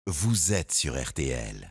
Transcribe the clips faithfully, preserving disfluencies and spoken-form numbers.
vous êtes sur R T L.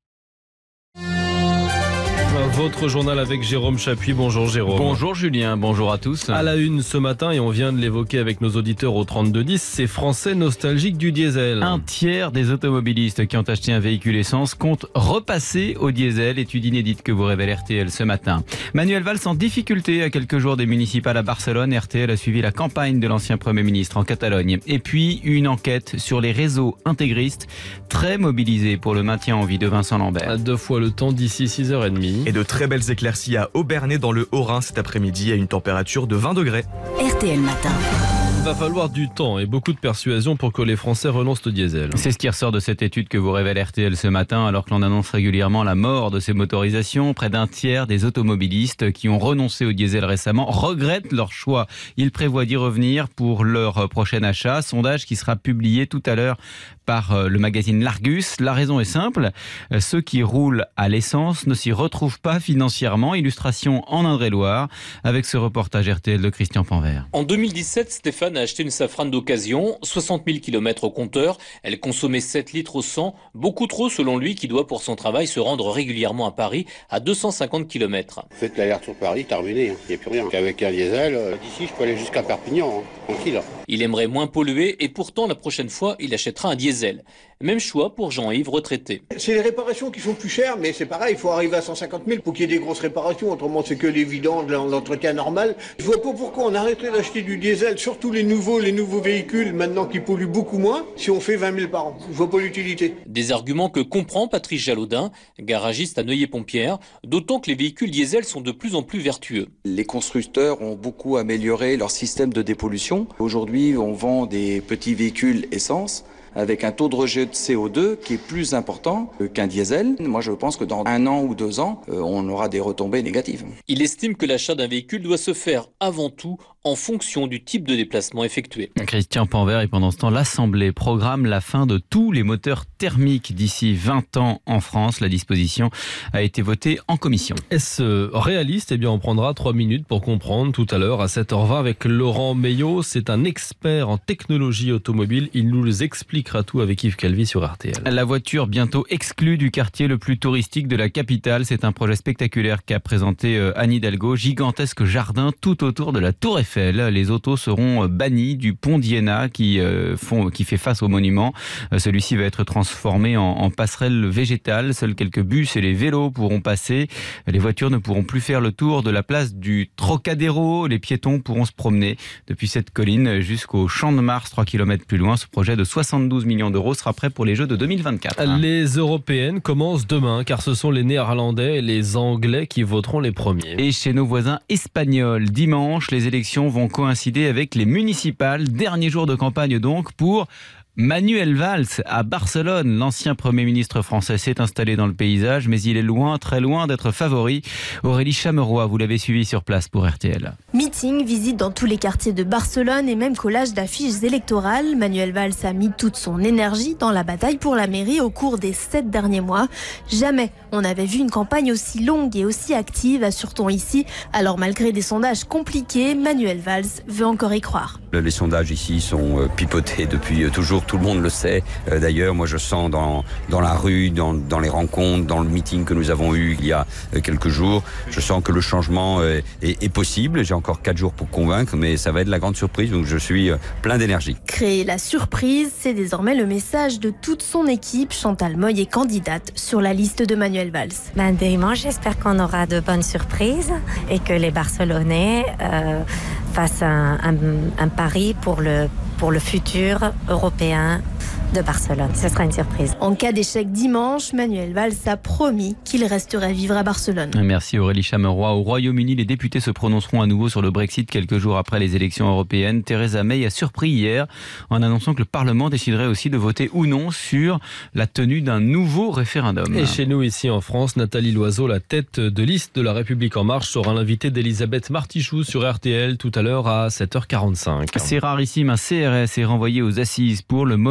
Votre journal avec Jérôme Chapuis. Bonjour Jérôme. Bonjour Julien, bonjour à tous. À la une ce matin, et on vient de l'évoquer avec nos auditeurs au trente-deux dix, ces Français nostalgiques du diesel. Un tiers des automobilistes qui ont acheté un véhicule essence comptent repasser au diesel. Étude inédite que vous révèle R T L ce matin. Manuel Valls en difficulté à quelques jours des municipales à Barcelone. R T L a suivi la campagne de l'ancien Premier ministre en Catalogne. Et puis une enquête sur les réseaux intégristes très mobilisés pour le maintien en vie de Vincent Lambert. À deux fois le temps d'ici six heures trente. Et de très belles éclaircies à Aubernais dans le Haut-Rhin cet après-midi à une température de vingt degrés. R T L Matin. Il va falloir du temps et beaucoup de persuasion pour que les Français renoncent au diesel. C'est ce qui ressort de cette étude que vous révèle R T L ce matin, alors que l'on annonce régulièrement la mort de ces motorisations. Près d'un tiers des automobilistes qui ont renoncé au diesel récemment regrettent leur choix. Ils prévoient d'y revenir pour leur prochain achat. Sondage qui sera publié tout à l'heure par le magazine L'Argus. La raison est simple, ceux qui roulent à l'essence ne s'y retrouvent pas financièrement. Illustration en Indre-et-Loire avec ce reportage R T L de Christian Panvert. En deux mille dix-sept, Stéphane a acheté une Safrane d'occasion, soixante mille kilomètres au compteur. Elle consommait sept litres au cent, beaucoup trop selon lui qui doit pour son travail se rendre régulièrement à Paris à deux cent cinquante kilomètres. Faites l'aller-retour Paris, terminé, il hein. n'y a plus rien. Avec un diesel, euh, d'ici je peux aller jusqu'à Perpignan, hein. tranquille. Il aimerait moins polluer et pourtant la prochaine fois il achètera un diesel. Même choix pour Jean-Yves, retraité. C'est les réparations qui sont plus chères, mais c'est pareil, il faut arriver à cent cinquante mille pour qu'il y ait des grosses réparations, autrement c'est que les vidanges, l'entretien normal. Je vois pas pourquoi on arrêterait d'acheter du diesel, surtout les nouveaux, les nouveaux véhicules maintenant qui polluent beaucoup moins, si on fait vingt mille par an. Je vois pas l'utilité. Des arguments que comprend Patrice Jalaudin, garagiste à Neuilly-Pompière, d'autant que les véhicules diesel sont de plus en plus vertueux. Les constructeurs ont beaucoup amélioré leur système de dépollution. Aujourd'hui, on vend des petits véhicules essence avec un taux de rejet de C O deux qui est plus important qu'un diesel. Moi, je pense que dans un an ou deux ans, on aura des retombées négatives. Il estime que l'achat d'un véhicule doit se faire avant tout en fonction du type de déplacement effectué. Christian Panvert, et pendant ce temps, l'Assemblée programme la fin de tous les moteurs thermiques d'ici vingt ans en France. La disposition a été votée en commission. Est-ce réaliste ? Eh bien, on prendra trois minutes pour comprendre tout à l'heure à sept heures vingt avec Laurent Meillot. C'est un expert en technologie automobile. Il nous expliquera tout avec Yves Calvi sur R T L. La voiture bientôt exclue du quartier le plus touristique de la capitale. C'est un projet spectaculaire qu'a présenté Anne Hidalgo. Gigantesque jardin tout autour de la Tour Eiffel. Les autos seront bannies du pont d'Iéna qui, euh, font, qui fait face au monument. Euh, celui-ci va être transformé en, en passerelle végétale. Seuls quelques bus et les vélos pourront passer. Les voitures ne pourront plus faire le tour de la place du Trocadéro. Les piétons pourront se promener depuis cette colline jusqu'au Champ de Mars, trois kilomètres plus loin. Ce projet de soixante-douze millions d'euros sera prêt pour les Jeux de deux mille vingt-quatre. Les européennes commencent demain car ce sont les Néerlandais et les Anglais qui voteront les premiers. Et chez nos voisins espagnols, dimanche, les élections vont coïncider avec les municipales. Dernier jour de campagne donc pour Manuel Valls à Barcelone. L'ancien Premier ministre français s'est installé dans le paysage, mais il est loin, très loin d'être favori. Aurélie Chameroy, vous l'avez suivi sur place pour R T L. Meeting, visite dans tous les quartiers de Barcelone et même collage d'affiches électorales. Manuel Valls a mis toute son énergie dans la bataille pour la mairie au cours des sept derniers mois. Jamais on n'avait vu une campagne aussi longue et aussi active, assure-t-on ici. Alors malgré des sondages compliqués, Manuel Valls veut encore y croire. Les sondages ici sont pipotés depuis toujours, tout le monde le sait. D'ailleurs, moi je sens dans, dans la rue, dans, dans les rencontres, dans le meeting que nous avons eu il y a quelques jours, je sens que le changement est, est possible. J'ai encore quatre jours pour convaincre, mais ça va être la grande surprise, donc je suis plein d'énergie. Créer la surprise, c'est désormais le message de toute son équipe. Chantal Moy est candidate sur la liste de Manuel Valls. Ben, dimanche, j'espère qu'on aura de bonnes surprises et que les Barcelonais euh, fassent un, un, un pari pour le, pour le futur européen de Barcelone. Ce sera une surprise. En cas d'échec dimanche, Manuel Valls a promis qu'il resterait vivre à Barcelone. Merci Aurélie Chameroy. Au Royaume-Uni, les députés se prononceront à nouveau sur le Brexit quelques jours après les élections européennes. Theresa May a surpris hier en annonçant que le Parlement déciderait aussi de voter ou non sur la tenue d'un nouveau référendum. Et chez nous, ici en France, Nathalie Loiseau, la tête de liste de La République En Marche, sera l'invitée d'Elisabeth Martichoux sur R T L tout à l'heure à sept heures quarante-cinq. C'est rarissime, un C R S est renvoyé aux assises pour le mauvais usage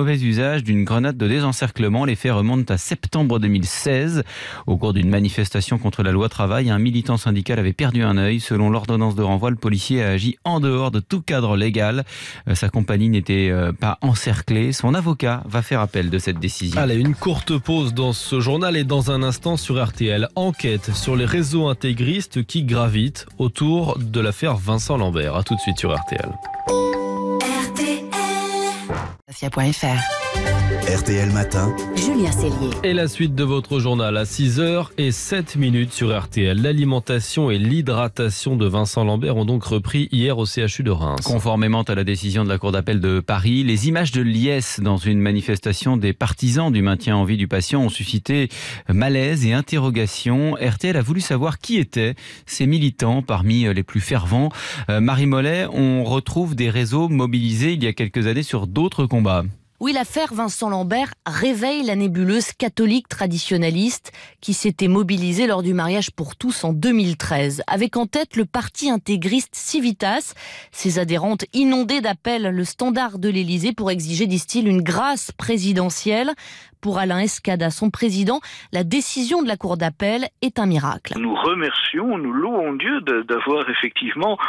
l'usage d'une grenade de désencerclement. Les faits remontent à septembre deux mille seize. Au cours d'une manifestation contre la loi travail, un militant syndical avait perdu un œil. Selon l'ordonnance de renvoi, le policier a agi en dehors de tout cadre légal. Sa compagnie n'était pas encerclée. Son avocat va faire appel de cette décision. Allez, une courte pause dans ce journal et dans un instant sur R T L. Enquête sur les réseaux intégristes qui gravitent autour de l'affaire Vincent Lambert. A tout de suite sur R T L. R T L. Safia point F R. R T L Matin. Julien Cellier. Et la suite de votre journal à six heures et sept minutes sur R T L. L'alimentation et l'hydratation de Vincent Lambert ont donc repris hier au C H U de Reims. Conformément à la décision de la Cour d'appel de Paris, les images de liesse dans une manifestation des partisans du maintien en vie du patient ont suscité malaise et interrogation. R T L a voulu savoir qui étaient ces militants parmi les plus fervents. Euh, Marie Mollet, on retrouve des réseaux mobilisés il y a quelques années sur d'autres combats. Oui, l'affaire Vincent Lambert réveille la nébuleuse catholique traditionnaliste qui s'était mobilisée lors du mariage pour tous en deux mille treize, avec en tête le parti intégriste Civitas. Ses adhérentes inondées d'appels le standard de l'Élysée pour exiger, disent-ils, une grâce présidentielle. Pour Alain Escada, son président, la décision de la Cour d'appel est un miracle. Nous remercions, nous louons Dieu d'avoir effectivement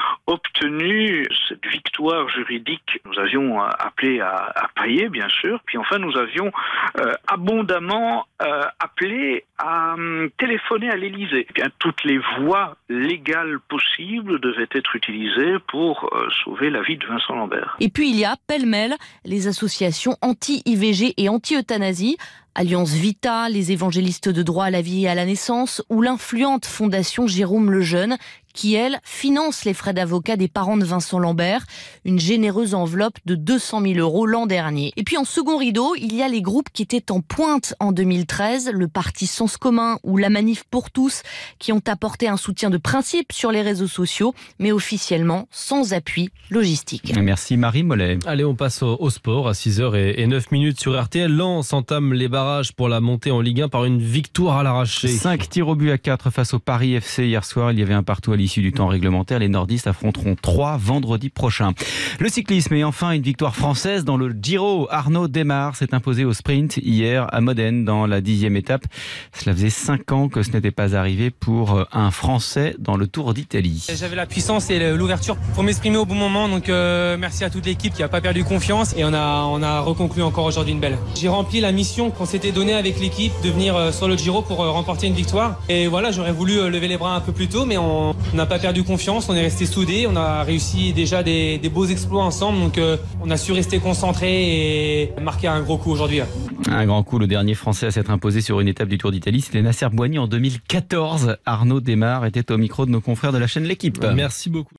obtenu cette victoire juridique. Nous avions appelé à, à payer, bien sûr. Puis enfin, nous avions euh, abondamment euh, appelé à euh, téléphoner à l'Élysée. Eh bien, toutes les voies légales possibles devaient être utilisées pour euh, sauver la vie de Vincent Lambert. Et puis il y a, pêle-mêle, les associations anti-I V G et anti-euthanasie, Alliance Vita, les évangélistes de droit à la vie et à la naissance, ou l'influente fondation Jérôme Lejeune, qui, elle, finance les frais d'avocat des parents de Vincent Lambert, une généreuse enveloppe de deux cent mille euros l'an dernier. Et puis en second rideau, il y a les groupes qui étaient en pointe en deux mille treize, le Parti Sens Commun ou la Manif pour tous, qui ont apporté un soutien de principe sur les réseaux sociaux, mais officiellement sans appui logistique. Merci Marie Mollet. Allez, on passe au, au sport à six heures et neuf minutes sur R T L. Lens entame les barrages pour la montée en Ligue un par une victoire à l'arraché. cinq tirs au but à quatre face au Paris F C hier soir. Il y avait un partout à l'issue du temps réglementaire. Les nordistes affronteront trois vendredi prochain. Le cyclisme et enfin une victoire française dans le Giro. Arnaud Démare s'est imposé au sprint hier à Modène dans la dixième étape. Cela faisait cinq ans que ce n'était pas arrivé pour un Français dans le Tour d'Italie. J'avais la puissance et l'ouverture pour m'exprimer au bon moment. Donc euh, merci à toute l'équipe qui n'a pas perdu confiance et on a, on a reconclu encore aujourd'hui une belle. J'ai rempli la mission qu'on s'était donnée avec l'équipe de venir sur le Giro pour remporter une victoire. Et voilà, j'aurais voulu lever les bras un peu plus tôt, mais on n'a pas perdu confiance, on est resté soudés, on a réussi déjà des, des beaux exploits ensemble, donc euh, on a su rester concentré et marquer un gros coup aujourd'hui. Un grand coup, le dernier Français à s'être imposé sur une étape du Tour d'Italie, c'était Nasser Boigny en deux mille quatorze. Arnaud Démare était au micro de nos confrères de la chaîne L'Équipe. Merci beaucoup.